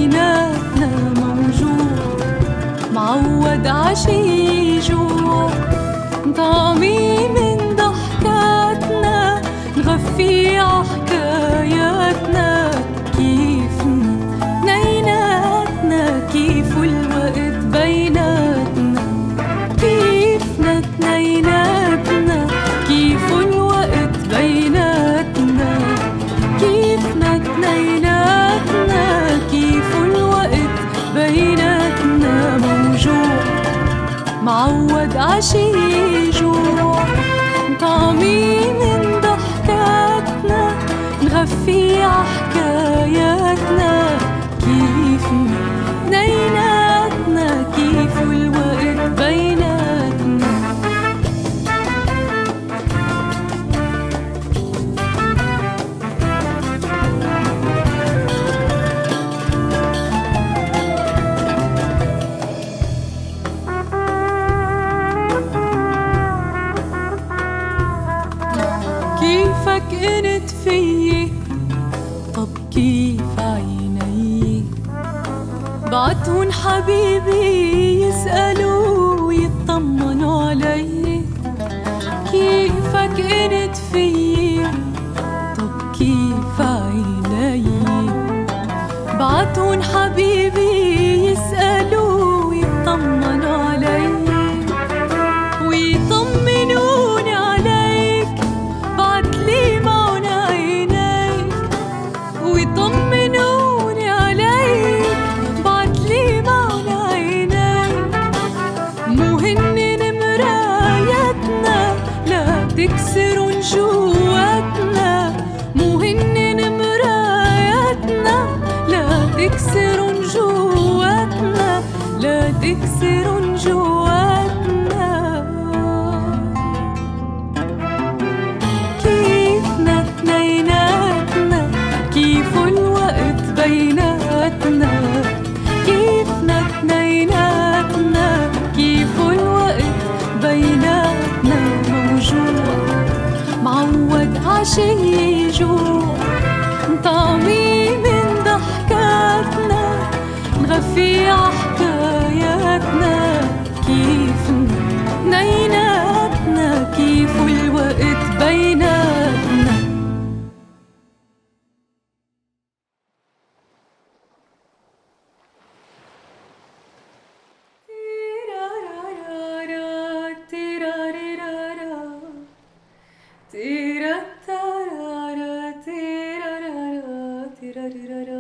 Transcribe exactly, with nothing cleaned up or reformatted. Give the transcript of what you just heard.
بيناتنا موجود، معود عشي جوا، طعمي من ضحكاتنا، نغفي عحكاياتنا، كيفنا اتنيناتنا، كيف الوقت بيناتنا، كيفنا اتنيناتنا، كيف الوقت بيناتنا، كيفنا اتنيناتنا، كيف الوقت بيناتنا موجود، معود عشي جوا، طعمي من ضحكاتنا، نغفي عحكاياتنا، كيفنا اتنيناتنا، كيف الوقت بيناتنا. كيفك انت فيي، طب كيف عيني، بعتهن حبيبي يسألوا ويطمنوا علي، كيفك انت فيي، طب كيف عيني، بعتهن حبيبي يسألوا ويطمنوا علي، ويطمنوني عليك، بعتلي معن عينيك، ويطمنوني عليك، بعتلي معن عينيك، مو هنن مرايتنا، لا تكسرن جواتنا، مو هنن مرايتنا، لا تكسرن جواتنا، لا تكسرن جواتنا. كيفنا اتنيناتنا، كيف الوقت بيناتنا، كيفنا اتنيناتنا، كيف الوقت بيناتنا موجود، معود عشي جوا، طعمي من ضحكاتنا، نغفي عحكاياتنا، كيفنا اتنيناتنا، كيف الوقت بيناتنا. تيرا تارارا تيرارارا تيرارارا